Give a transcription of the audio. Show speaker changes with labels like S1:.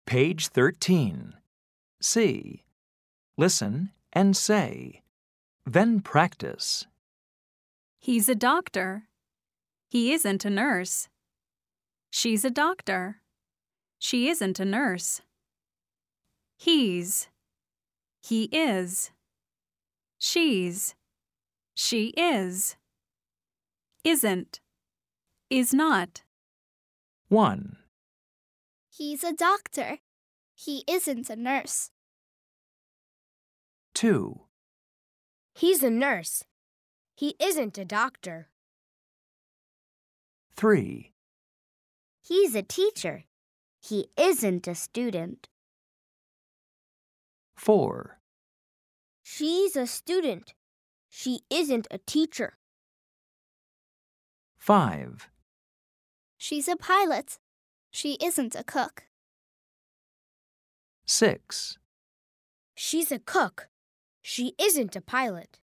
S1: Page 13. C. Listen and say. Then practice.
S2: He's a doctor. He isn't a nurse. She's a doctor. She isn't a nurse. He's. He is. She's. She is. Isn't. Is not.
S1: 1,
S3: He's a doctor. He isn't a nurse.
S1: 2,
S4: He's a nurse. He isn't a doctor.
S1: 3,
S4: He's a teacher. He isn't a student.
S1: 4,
S4: She's a student. She isn't a teacher.
S1: 5,
S3: She's a pilot. She isn't a cook.
S1: 6,
S4: She's a cook. She isn't a pilot.